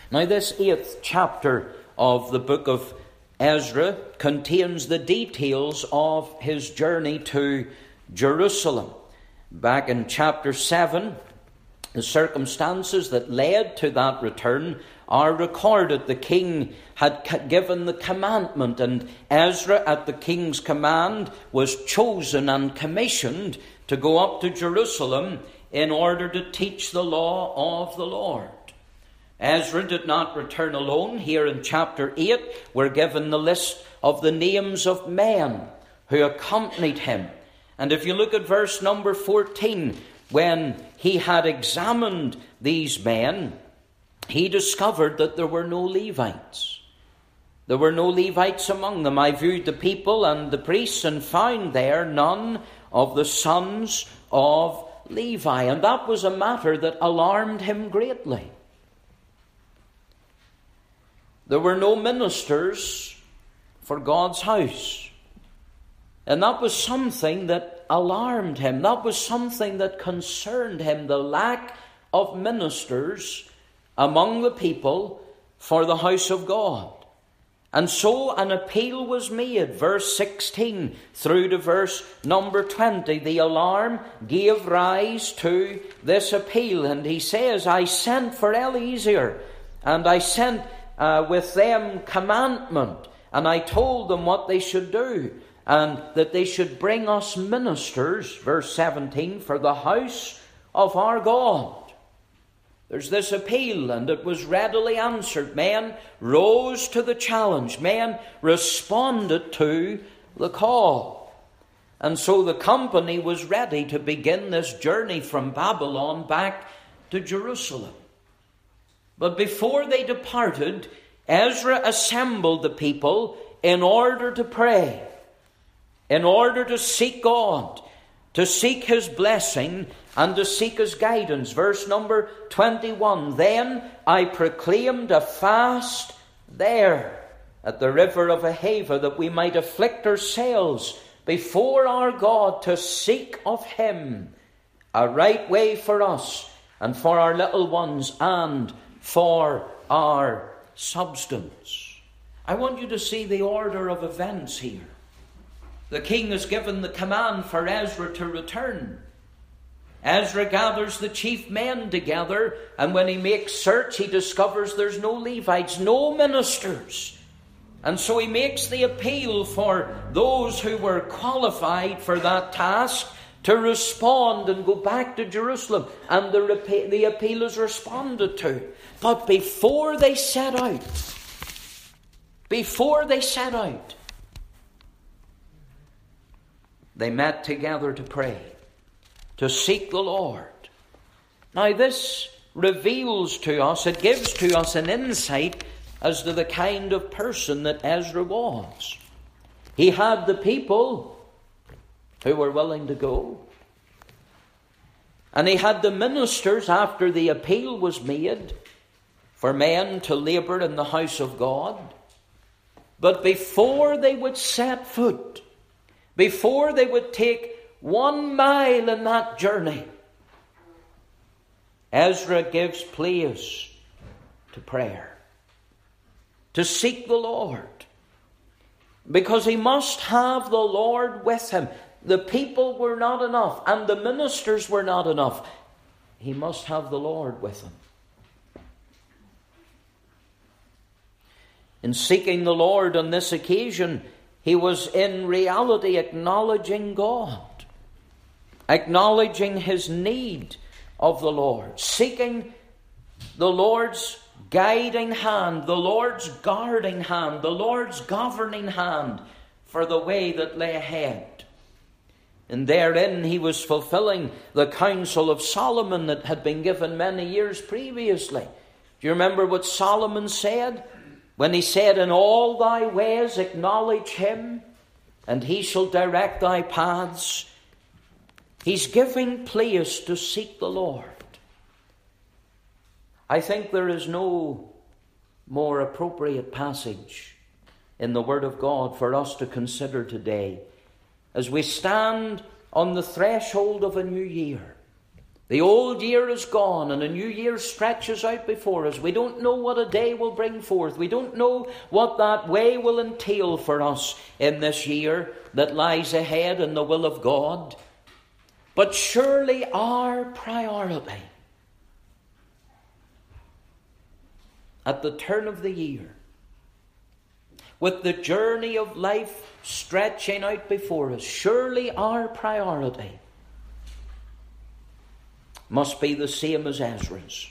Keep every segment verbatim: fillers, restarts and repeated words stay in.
Now, this eighth chapter of the book of Ezra contains the details of his journey to Jerusalem. Back in chapter seven, the circumstances that led to that return are recorded. The king had given the commandment, and Ezra, at the king's command, was chosen and commissioned to go up to Jerusalem in order to teach the law of the Lord. Ezra did not return alone. Here in chapter eight, we're given the list of the names of men who accompanied him. And if you look at verse number fourteen, when he had examined these men, he discovered that there were no Levites. There were no Levites among them. I viewed the people and the priests and found there none of the sons of Levi. And that was a matter that alarmed him greatly. There were no ministers for God's house. And that was something that alarmed him. That was something that concerned him, the lack of ministers among the people for the house of God. And so an appeal was made, verse sixteen through to verse number twenty. The alarm gave rise to this appeal. And he says, I sent for Eliezer, and I sent uh, with them commandment, and I told them what they should do, and that they should bring us ministers, verse seventeen, for the house of our God. There's this appeal, and it was readily answered. Men rose to the challenge. Men responded to the call. And so the company was ready to begin this journey from Babylon back to Jerusalem. But before they departed, Ezra assembled the people in order to pray, in order to seek God, to seek his blessing, and to seek his guidance. Verse number twenty-one, then I proclaimed a fast there at the river of Ahava, that we might afflict ourselves before our God, to seek of him a right way for us and for our little ones and for our substance. I want you to see the order of events here. The king has given the command for Ezra to return. Ezra gathers the chief men together, and when he makes search, he discovers there's no Levites, no ministers. And so he makes the appeal for those who were qualified for that task to respond and go back to Jerusalem. And the, rep- the appeal is responded to. But before they set out, before they set out, they met together to pray, to seek the Lord. Now this reveals to us, it gives to us an insight as to the kind of person that Ezra was. He had the people who were willing to go. And he had the ministers, after the appeal was made for men to labour in the house of God. But before they would set foot, before they would take one mile in that journey, Ezra gives place to prayer, to seek the Lord, because he must have the Lord with him. The people were not enough, and the ministers were not enough. He must have the Lord with him. In seeking the Lord on this occasion, he was in reality acknowledging God, acknowledging his need of the Lord, seeking the Lord's guiding hand, the Lord's guarding hand, the Lord's governing hand for the way that lay ahead. And therein he was fulfilling the counsel of Solomon that had been given many years previously. Do you remember what Solomon said? When he said, in all thy ways acknowledge him, and he shall direct thy paths. He's giving place to seek the Lord. I think there is no more appropriate passage in the Word of God for us to consider today as we stand on the threshold of a new year, The old year is gone and a new year stretches out before us. We don't know what a day will bring forth. We don't know what that way will entail for us in this year that lies ahead in the will of God. But surely our priority at the turn of the year, with the journey of life stretching out before us, surely our priority must be the same as Ezra's.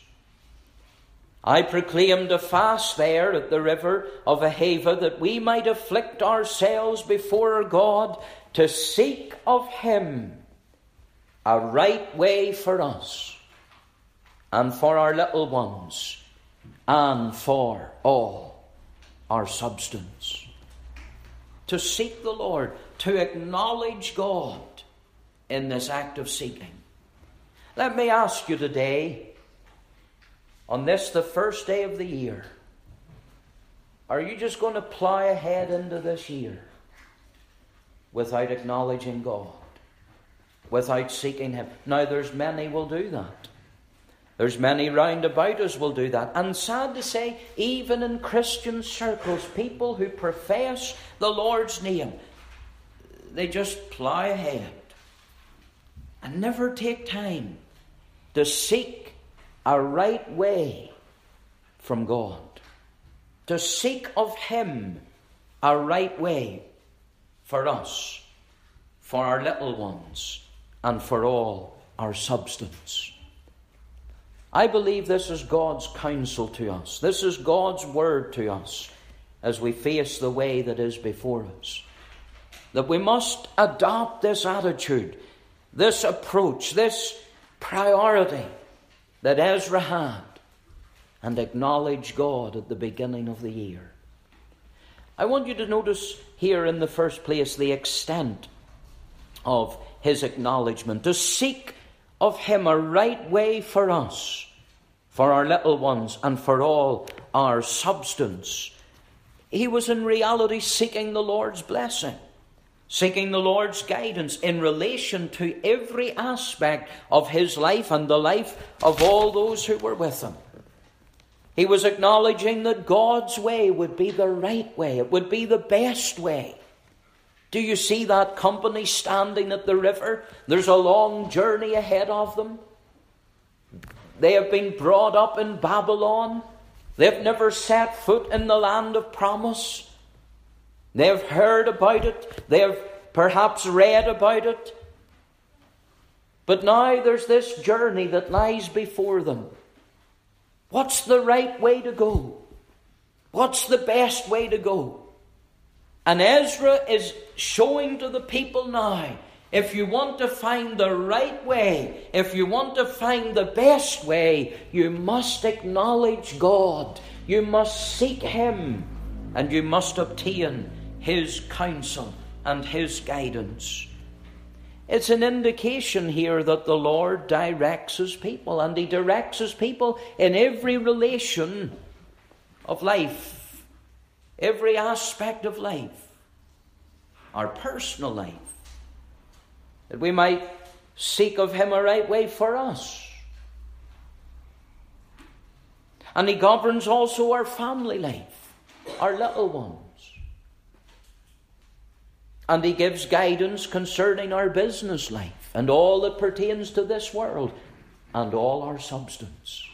I proclaimed a fast there at the river of Ahava, that we might afflict ourselves before our God, to seek of him a right way for us and for our little ones and for all our substance. To seek the Lord, to acknowledge God in this act of seeking. Let me ask you today, on this, the first day of the year, are you just going to plow ahead into this year without acknowledging God, without seeking him? Now, there's many will do that. There's many round about us will do that. And sad to say, even in Christian circles, people who profess the Lord's name, they just plow ahead and never take time to seek a right way from God, to seek of him a right way for us, for our little ones, and for all our substance. I believe this is God's counsel to us. This is God's word to us as we face the way that is before us. That we must adopt this attitude, this approach, this priority that Ezra had, and acknowledge God at the beginning of the year. I want you to notice here in the first place the extent of his acknowledgement. To seek of him a right way for us, for our little ones, and for all our substance. He was in reality seeking the Lord's blessing, seeking the Lord's guidance in relation to every aspect of his life and the life of all those who were with him. He was acknowledging that God's way would be the right way. It would be the best way. Do you see that company standing at the river? There's a long journey ahead of them. They have been brought up in Babylon. They've never set foot in the land of promise. They have heard about it. They have perhaps read about it. But now there's this journey that lies before them. What's the right way to go? What's the best way to go? And Ezra is showing to the people now, if you want to find the right way, if you want to find the best way, you must acknowledge God. You must seek him, and you must obtain his counsel and his guidance. It's an indication here that the Lord directs his people, and he directs his people in every relation of life, every aspect of life, our personal life, that we might seek of him a right way for us. And he governs also our family life, our little ones. And he gives guidance concerning our business life and all that pertains to this world and all our substance.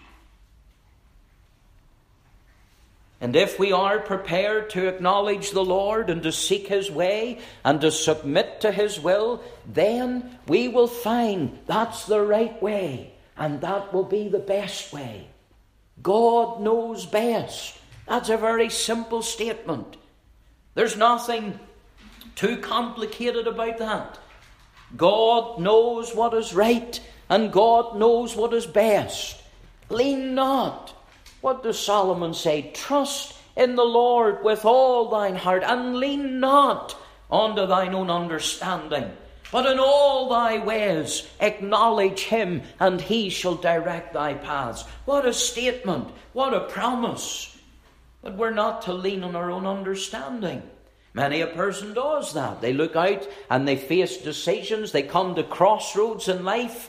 And if we are prepared to acknowledge the Lord and to seek his way and to submit to his will, then we will find that's the right way and that will be the best way. God knows best. That's a very simple statement. There's nothing too complicated about that. God knows what is right and God knows what is best. Lean not. What does Solomon say? Trust in the Lord with all thine heart, and lean not unto thine own understanding, but in all thy ways acknowledge him, and he shall direct thy paths. What a statement, what a promise. But we're not to lean on our own understanding. Many a person does that. They look out and they face decisions. They come to crossroads in life,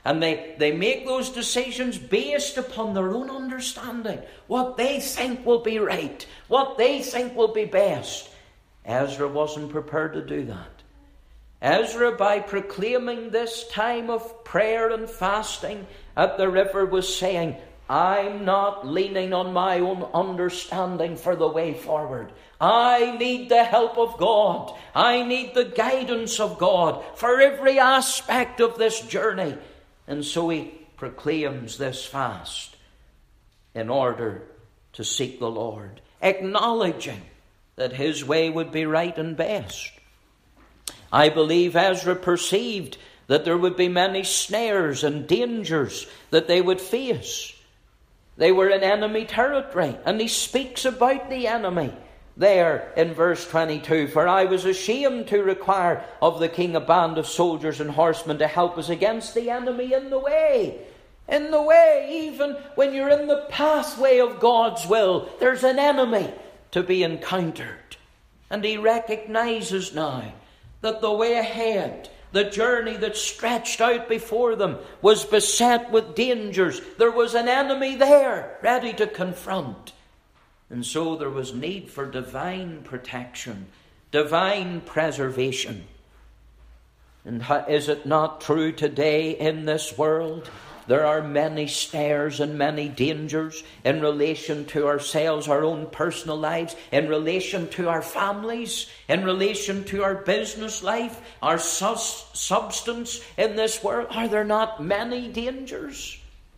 And they, they make those decisions based upon their own understanding, what they think will be right, what they think will be best. Ezra wasn't prepared to do that. Ezra, by proclaiming this time of prayer and fasting at the river, was saying, I'm not leaning on my own understanding for the way forward. I need the help of God. I need the guidance of God for every aspect of this journey. And so he proclaims this fast in order to seek the Lord, acknowledging that his way would be right and best. I believe Ezra perceived that there would be many snares and dangers that they would face. They were in enemy territory, and he speaks about the enemy there in verse twenty-two. For I was ashamed to require of the king a band of soldiers and horsemen to help us against the enemy in the way. In the way, even when you're in the pathway of God's will, there's an enemy to be encountered. And he recognizes now that the way ahead, the journey that stretched out before them, was beset with dangers. There was an enemy there, ready to confront. And so there was need for divine protection, divine preservation. And is it not true today in this world? There are many snares and many dangers in relation to ourselves, our own personal lives, in relation to our families, in relation to our business life, our sus- substance in this world. Are there not many dangers?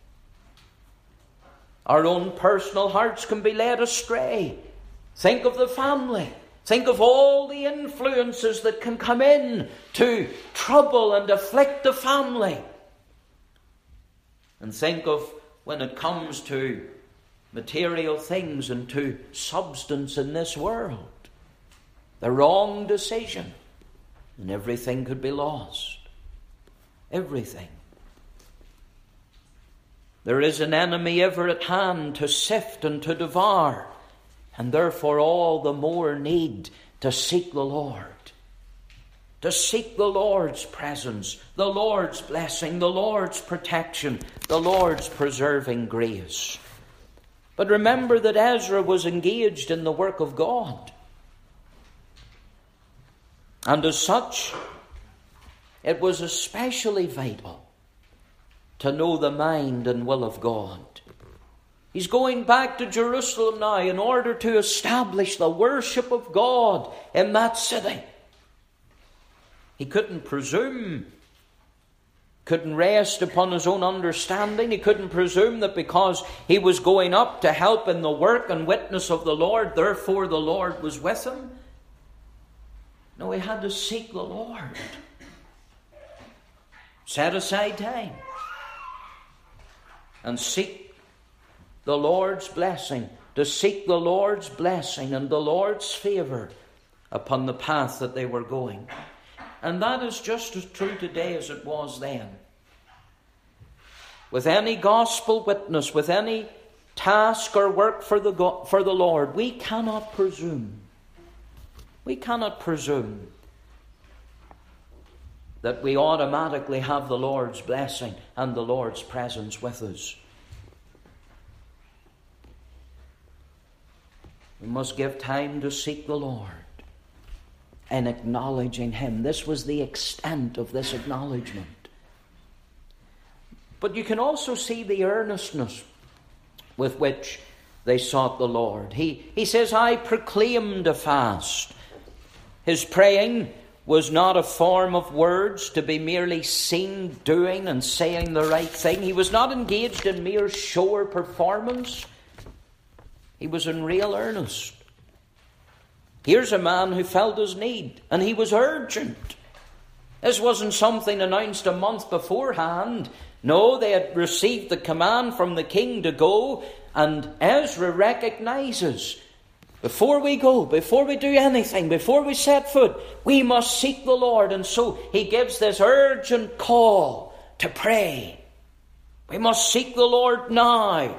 Our own personal hearts can be led astray. Think of the family. Think of all the influences that can come in to trouble and afflict the family. And think of when it comes to material things and to substance in this world. The wrong decision, and everything could be lost. Everything. There is an enemy ever at hand to sift and to devour, and therefore all the more need to seek the Lord. To seek the Lord's presence, the Lord's blessing, the Lord's protection, the Lord's preserving grace. But remember that Ezra was engaged in the work of God. And as such, it was especially vital to know the mind and will of God. He's going back to Jerusalem now in order to establish the worship of God in that city. He couldn't presume, couldn't rest upon his own understanding. He couldn't presume that because he was going up to help in the work and witness of the Lord, therefore the Lord was with him. No, he had to seek the Lord. Set aside time and seek the Lord's blessing, to seek the Lord's blessing and the Lord's favour upon the path that they were going. And that is just as true today as it was then. With any gospel witness, with any task or work for the God, for the Lord, we cannot presume. We cannot presume that we automatically have the Lord's blessing and the Lord's presence with us. We must give time to seek the Lord and acknowledging him. This was the extent of this acknowledgement. But you can also see the earnestness with which they sought the Lord. He, he says, I proclaimed a fast. His praying was not a form of words to be merely seen doing and saying the right thing. He was not engaged in mere show or performance. He was in real earnest. Here's a man who felt his need, and he was urgent. This wasn't something announced a month beforehand. No, they had received the command from the king to go, and Ezra recognizes, before we go, before we do anything, before we set foot, we must seek the Lord. And so he gives this urgent call to pray. We must seek the Lord now.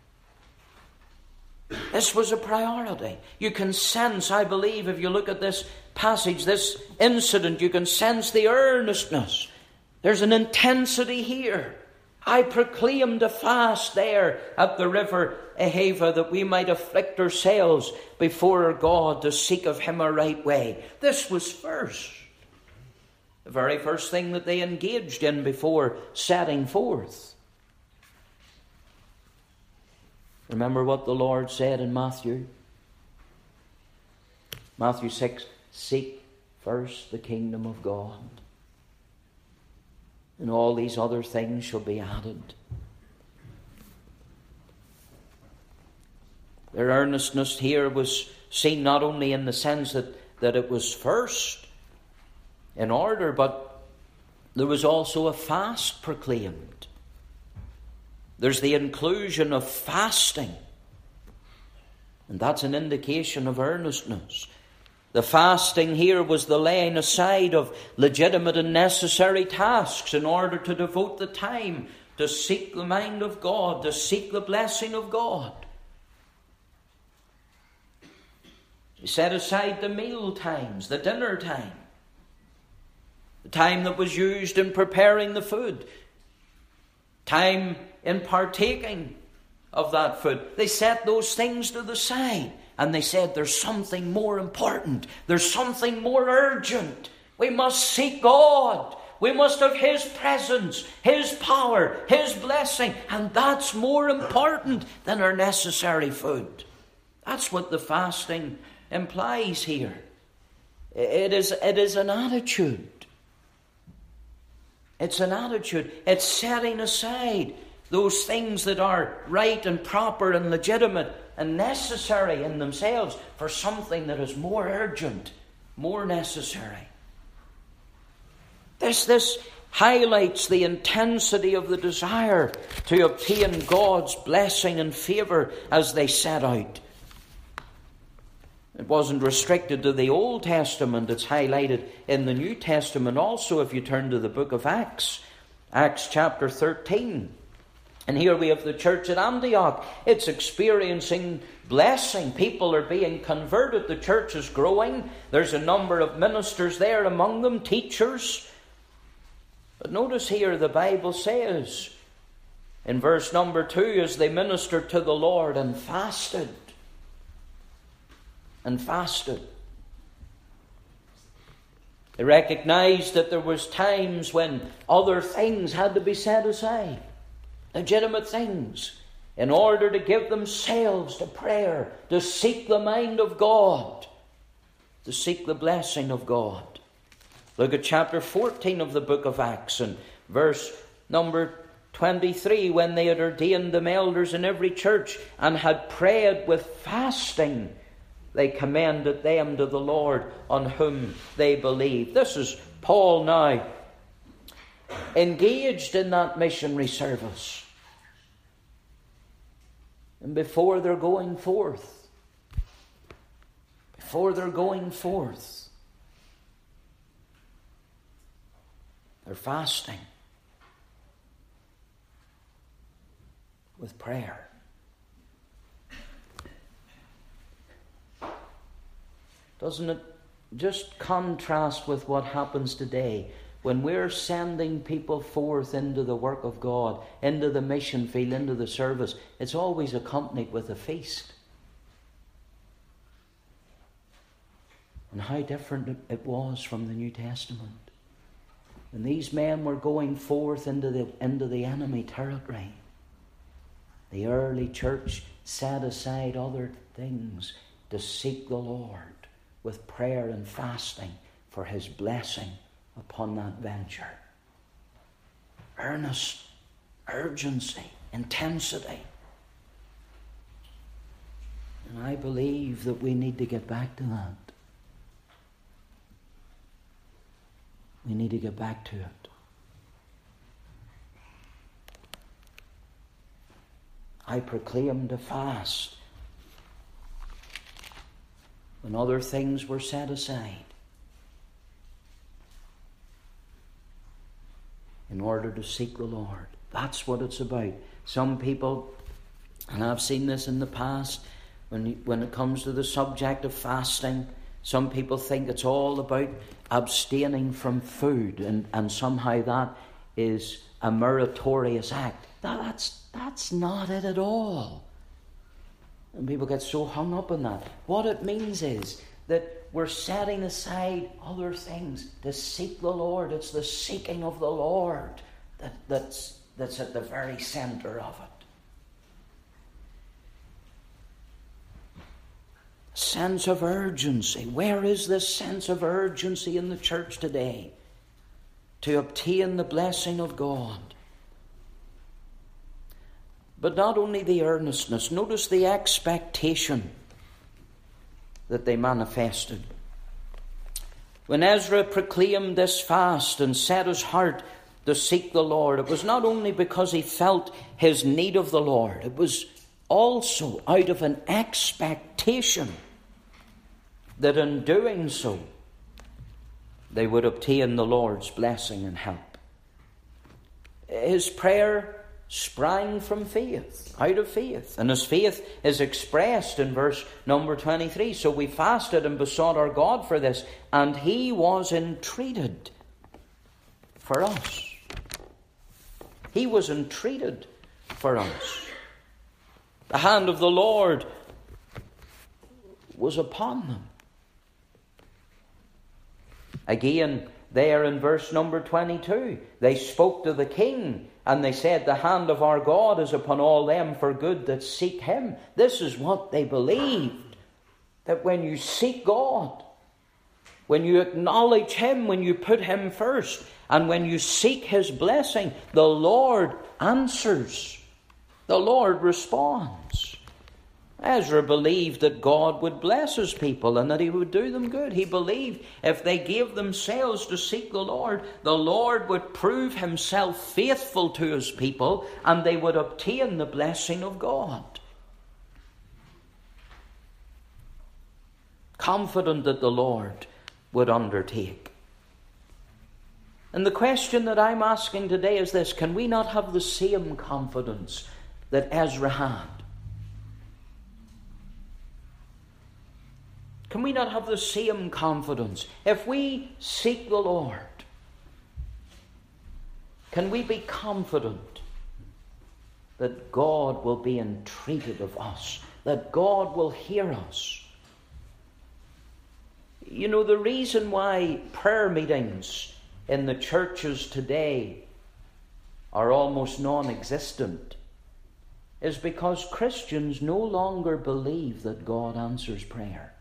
This was a priority. You can sense, I believe, if you look at this passage, this incident, you can sense the earnestness There's an intensity here. I proclaimed a fast there at the river Ahava, that we might afflict ourselves before our God to seek of him a right way. This was first. The very first thing that they engaged in before setting forth. Remember what the Lord said in Matthew? Matthew six, seek first the kingdom of God, and all these other things shall be added. Their earnestness here was seen not only in the sense that, that it was first in order, but there was also a fast proclaimed. There's the inclusion of fasting, and that's an indication of earnestness. The fasting here was the laying aside of legitimate and necessary tasks in order to devote the time to seek the mind of God, to seek the blessing of God. He set aside the meal times, the dinner time, the time that was used in preparing the food, time in partaking of that food. They set those things to the side, and they said there's something more important. There's something more urgent. We must seek God. We must have his presence, his power, his blessing, and that's more important than our necessary food. That's what the fasting implies here. It is, it is an attitude. It's an attitude. It's setting aside those things that are right and proper and legitimate and necessary in themselves for something that is more urgent, more necessary. This, this highlights the intensity of the desire to obtain God's blessing and favour as they set out. It wasn't restricted to the Old Testament. It's highlighted in the New Testament also if you turn to the book of Acts. Acts chapter thirteen. And here we have the church at Antioch. It's experiencing blessing. People are being converted. The church is growing. There's a number of ministers there among them, teachers. But notice here the Bible says in verse number two, as they ministered to the Lord and fasted. And fasted. They recognized that there was times when other things had to be set aside. Legitimate things. In order to give themselves to prayer. To seek the mind of God. To seek the blessing of God. Look at chapter fourteen of the book of Acts and verse number twenty-three. When they had ordained them elders in every church and had prayed with fasting, they commended them to the Lord on whom they believed. This is Paul now engaged in that missionary service. And before they're going forth, before they're going forth, they're fasting with prayer. Doesn't it just contrast with what happens today when we're sending people forth into the work of God, into the mission field, into the service? It's always accompanied with a feast. And how different it was from the New Testament. When these men were going forth into the, into the enemy territory, the early church set aside other things to seek the Lord with prayer and fasting for his blessing upon that venture. Earnest, urgency, intensity. And I believe that we need to get back to that. We need to get back to it. I proclaimed a fast when other things were set aside in order to seek the Lord. That's what it's about. Some people, and I've seen this in the past, when you, when it comes to the subject of fasting, some people think it's all about abstaining from food, and, and somehow that is a meritorious act. Now, that's, that's not it at all. And people get so hung up on that. What it means is that we're setting aside other things to seek the Lord. It's the seeking of the Lord that, that's, that's at the very centre of it. Sense of urgency. Where is this sense of urgency in the church today to obtain the blessing of God? But not only the earnestness, notice the expectation that they manifested. When Ezra proclaimed this fast and set his heart to seek the Lord, it was not only because he felt his need of the Lord, it was also out of an expectation that in doing so, they would obtain the Lord's blessing and help. His prayer sprang from faith, out of faith. And his faith is expressed in verse number twenty-three. So we fasted and besought our God for this, and he was entreated for us. He was entreated for us. The hand of the Lord was upon them. Again, there in verse number twenty-two, they spoke to the king, and they said, the hand of our God is upon all them for good that seek him. This is what they believed, that when you seek God, when you acknowledge him, when you put him first, and when you seek his blessing, the Lord answers. The Lord responds. Ezra believed that God would bless his people and that he would do them good. He believed if they gave themselves to seek the Lord, the Lord would prove himself faithful to his people and they would obtain the blessing of God. Confident that the Lord would undertake. And the question that I'm asking today is this: can we not have the same confidence that Ezra had? Can we not have the same confidence? If we seek the Lord, can we be confident that God will be entreated of us, that God will hear us? You know, the reason why prayer meetings in the churches today are almost non-existent is because Christians no longer believe that God answers prayer.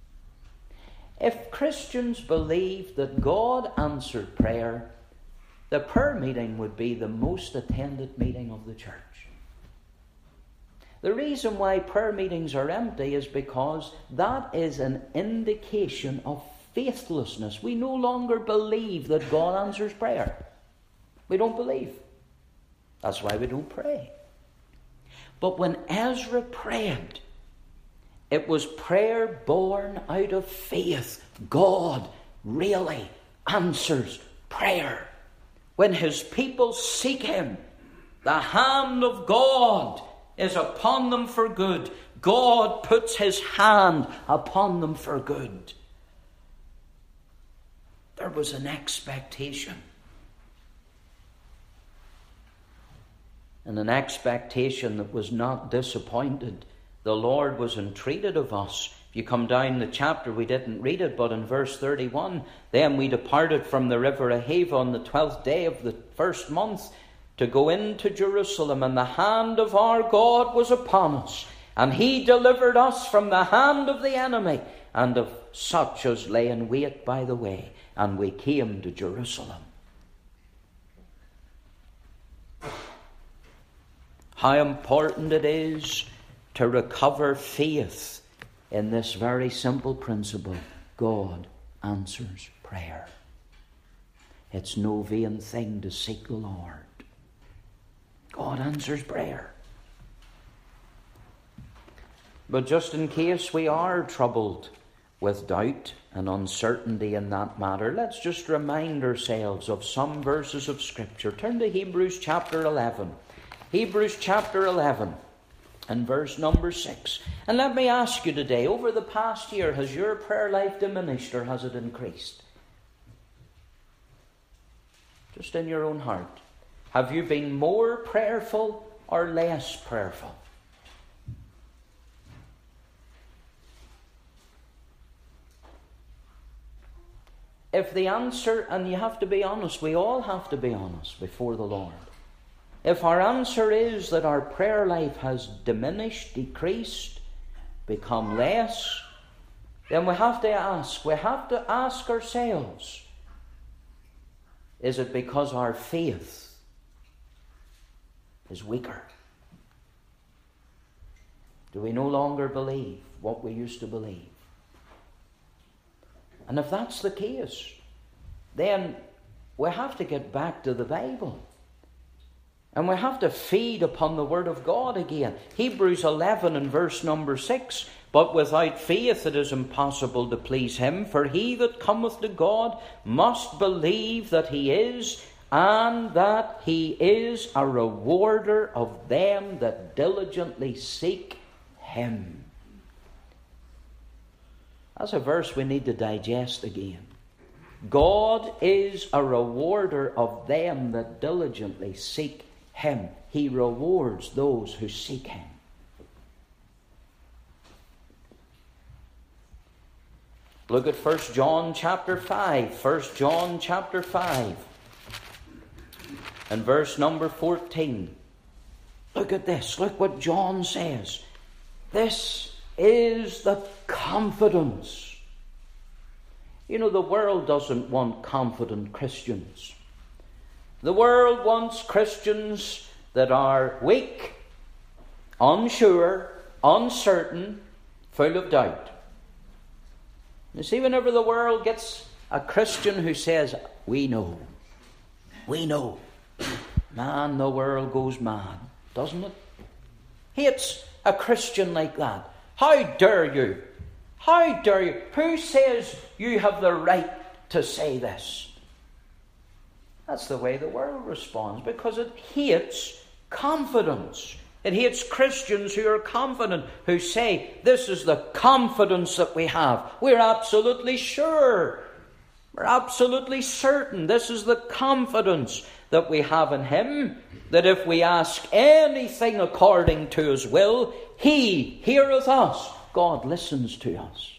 If Christians believed that God answered prayer, the prayer meeting would be the most attended meeting of the church. The reason why prayer meetings are empty is because that is an indication of faithlessness. We no longer believe that God answers prayer. We don't believe. That's why we don't pray. But when Ezra prayed, it was prayer born out of faith. God really answers prayer. When his people seek him, the hand of God is upon them for good. God puts his hand upon them for good. There was an expectation. And an expectation that was not disappointed. The Lord was entreated of us. If you come down the chapter, we didn't read it, but in verse thirty-one, then we departed from the river Ahava on the twelfth day of the first month to go into Jerusalem, and the hand of our God was upon us, and he delivered us from the hand of the enemy and of such as lay in wait by the way, and we came to Jerusalem. How important it is to recover faith in this very simple principle: God answers prayer. It's no vain thing to seek the Lord. God answers prayer. But just in case we are troubled with doubt and uncertainty in that matter, let's just remind ourselves of some verses of Scripture. Turn to Hebrews chapter eleven. Hebrews chapter eleven. And verse number six. And let me ask you today, over the past year, has your prayer life diminished or has it increased? Just in your own heart. Have you been more prayerful or less prayerful? If the answer, and you have to be honest, we all have to be honest before the Lord. If our answer is that our prayer life has diminished, decreased, become less, then we have to ask, we have to ask ourselves, is it because our faith is weaker? Do we no longer believe what we used to believe? And if that's the case, then we have to get back to the Bible. And we have to feed upon the Word of God again. Hebrews eleven and verse number six. But without faith it is impossible to please him. For he that cometh to God must believe that he is, and that he is a rewarder of them that diligently seek him. That's a verse we need to digest again. God is a rewarder of them that diligently seek him. He rewards those who seek him. Look at First John chapter five. First John chapter five. And verse number fourteen. Look at this. Look what John says. This is the confidence. You know, the world doesn't want confident Christians. The world wants Christians that are weak, unsure, uncertain, full of doubt. You see, whenever the world gets a Christian who says, we know, we know, man, the world goes mad, doesn't it? Hates a Christian like that. How dare you? How dare you? Who says you have the right to say this? That's the way the world responds, because it hates confidence. It hates Christians who are confident, who say, this is the confidence that we have. We're absolutely sure. We're absolutely certain. This is the confidence that we have in him, that if we ask anything according to his will, he heareth us. God listens to us.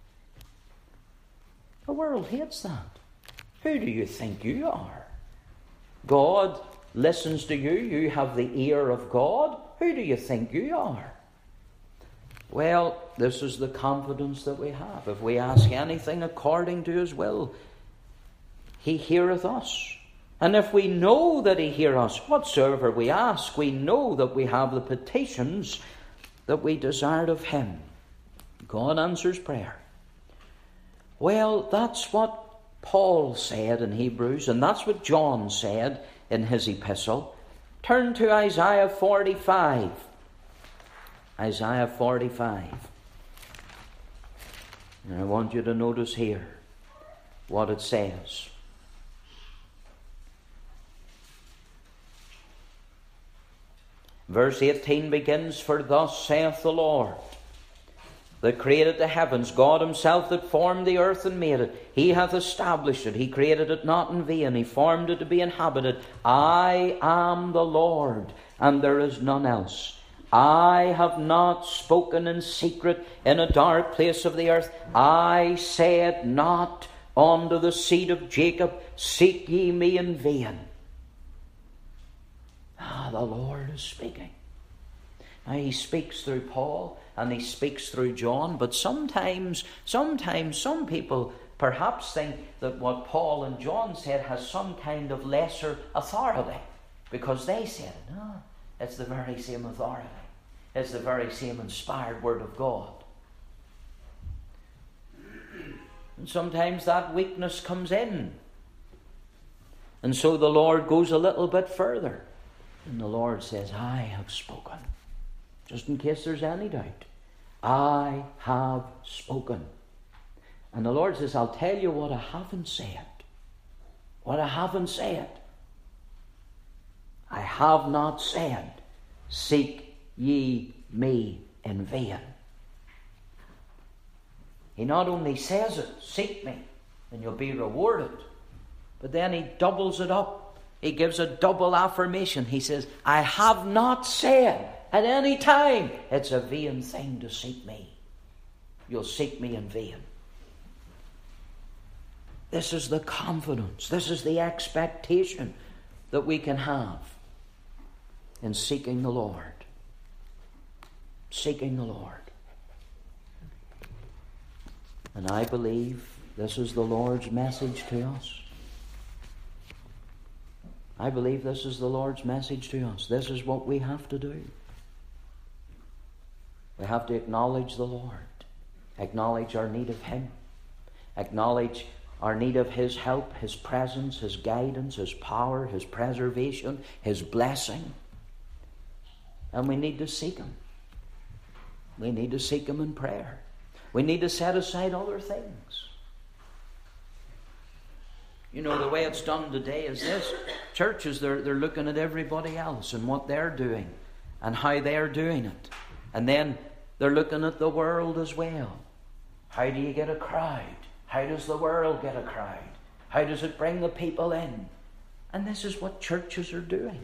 The world hates that. Who do you think you are? God listens to you. You have the ear of God. Who do you think you are? Well, this is the confidence that we have. If we ask anything according to his will, he heareth us. And if we know that he heareth us, whatsoever we ask, we know that we have the petitions that we desired of him. God answers prayer. Well, that's what Paul said in Hebrews, and that's what John said in his epistle. Turn to Isaiah forty-five. Isaiah forty-five. And I want you to notice here what it says. Verse eighteen begins, For thus saith the Lord, that created the heavens, God himself that formed the earth and made it. He hath established it. He created it not in vain. He formed it to be inhabited. I am the Lord, and there is none else. I have not spoken in secret in a dark place of the earth. I said not unto the seed of Jacob, Seek ye me in vain. Ah, the Lord is speaking. Now, he speaks through Paul and he speaks through John, but sometimes, sometimes some people perhaps think that what Paul and John said has some kind of lesser authority because they said it. No, it's the very same authority. It's the very same inspired word of God. And sometimes that weakness comes in. And so the Lord goes a little bit further. And the Lord says, I have spoken. Just in case there's any doubt. I have spoken. And the Lord says, I'll tell you what I haven't said. What I haven't said. I have not said, Seek ye me in vain. He not only says it, seek me, and you'll be rewarded, but then he doubles it up he gives a double affirmation. He says, I have not said at any time, it's a vain thing to seek me. You'll seek me in vain. This is the confidence, this is the expectation that we can have in seeking the Lord. Seeking the Lord. And I believe this is the Lord's message to us. I believe this is the Lord's message to us. This is what we have to do. We have to acknowledge the Lord. Acknowledge our need of Him. Acknowledge our need of His help, His presence, His guidance, His power, His preservation, His blessing. And we need to seek Him. We need to seek Him in prayer. We need to set aside other things. You know, the way it's done today is this. Churches, they're, they're looking at everybody else and what they're doing and how they're doing it. And then they're looking at the world as well. How do you get a crowd? How does the world get a crowd? How does it bring the people in? And this is what churches are doing.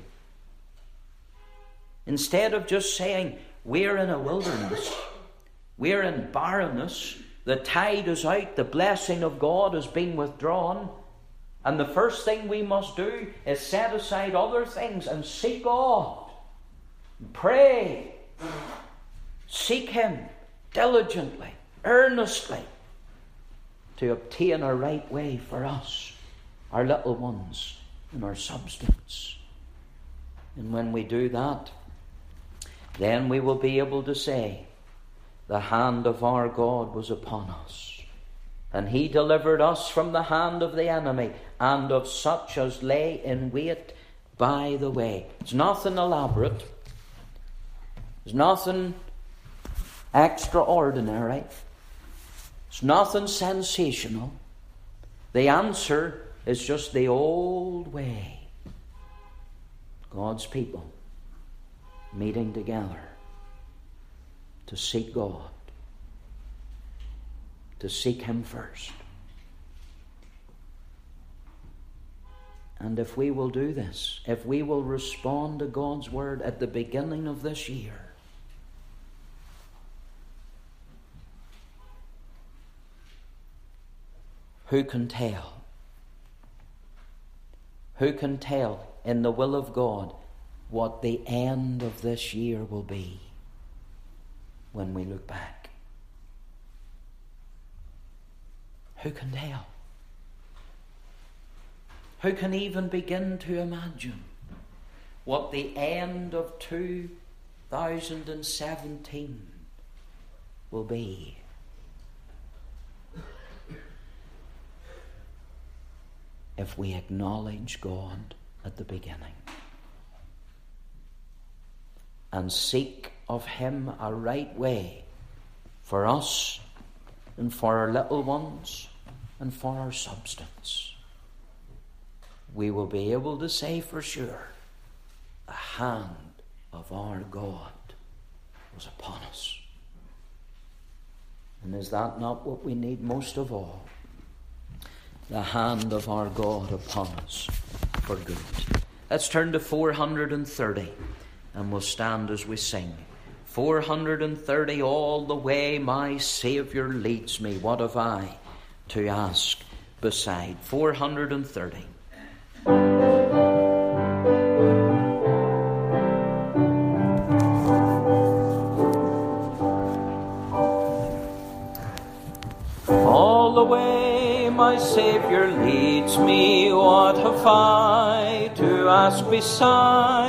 Instead of just saying, we're in a wilderness, we're in barrenness, the tide is out, the blessing of God has been withdrawn, and the first thing we must do is set aside other things and seek God. Pray. Seek Him diligently, earnestly, to obtain a right way for us, our little ones, and our substance. And when we do that, then we will be able to say, the hand of our God was upon us, and He delivered us from the hand of the enemy, and of such as lay in wait by the way. It's nothing elaborate. There's nothing extraordinary. It's nothing sensational. The answer is just the old way. God's people meeting together to seek God, to seek Him first. And if we will do this, if we will respond to God's word at the beginning of this year, who can tell? Who can tell in the will of God what the end of this year will be when we look back? Who can tell? Who can even begin to imagine what the end of two thousand seventeen will be? If we acknowledge God at the beginning and seek of Him a right way for us and for our little ones and for our substance, we will be able to say for sure, the hand of our God was upon us. And is that not what we need most of all? The hand of our God upon us for good. Let's turn to four hundred thirty and we'll stand as we sing. four hundred thirty, all the way my Saviour leads me. What have I to ask beside? four hundred thirty. All the way my Saviour leads me, what have I to ask beside?